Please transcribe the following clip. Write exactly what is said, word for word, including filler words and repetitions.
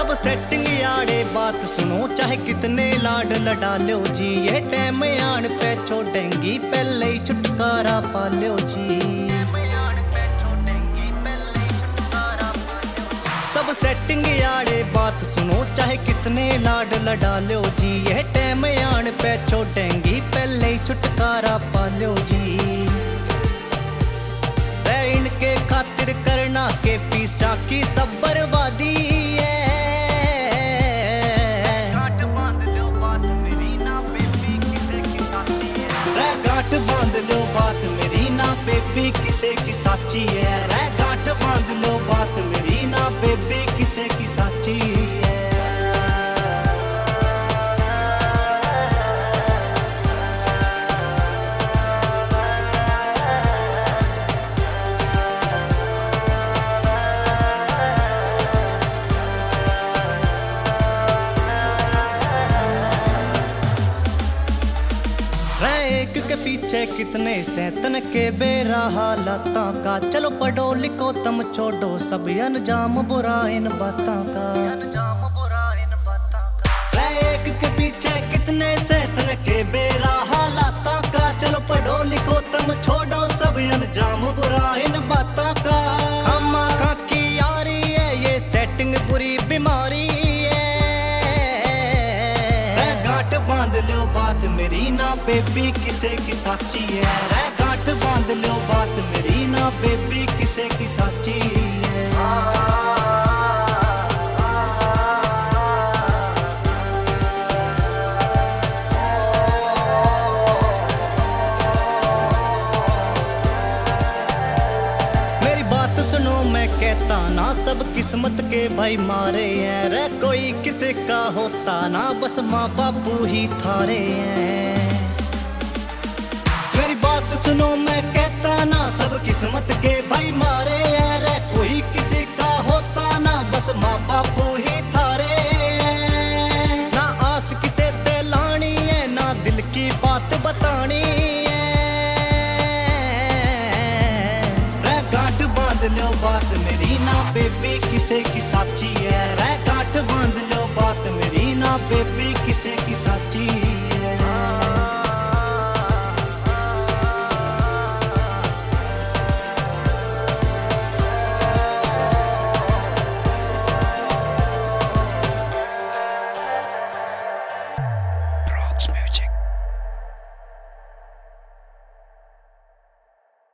सब सेटिंग यारे बात सुनो, चाहे कितने लाड लड़ा लो जी, ये टाइम आन पे छोड़ेंगी पहले ही छुटकारा पा लो जी। सब सेटिंग यारे बात सुनो, चाहे कितने लाड लड़ा लो जी, ये टाइम आन पे छोड़ेंगी पहले ही छुटकारा पा लो जी। इनके खातिर करना के पीछा की सब बर्बादी है। गांठ बांध लो बात मेरी ना बेबी किसे की साची है, रे गांठ बांध लो बात मेरी ना बेबी किसे की साची है, रे गांठ बांध लो बात मेरी ना बेबी किसे की साची है। एक के पीछे कितने सैतन के बेरा हालाता का, चलो पढ़ो लिखो तम छोड़ो सब अनजाम बुरा इन बातों का, अनजाम बुरा इन बातों का। एक के पीछे कितने सैतन के बेरा हालाता का, चलो पढ़ो लिखो तम छोड़ो सब अनजाम बुरा इन बातों का। खामा खा की यारी है ये सेटिंग बुरी बीमारी है, गांठ बांध लो बात मेरी ना बेबी किसे की साची है, रे गांठ बांध लो बात मेरी ना बेबी किसे की साची है। मेरी बात सुनो मैं कहता ना सब किस्मत के भाई मारे हैं, रे कोई किसे का होता ना बस माँ बापू ही थारे हैं। मेरी बात सुनो मैं कहता ना सब किस्मत के भाई मारे हैं, रे कोई किसी का होता ना बस माँ बापू ही थारे हैं। ना आस किसे दिलानी है ना दिल की बात बतानी है, रे गांठ बांध लो बात मेरी ना बेबी किसे की साची है, रे गांठ बांध लो बात मेरी ना बेबी किसे की साची है। Music.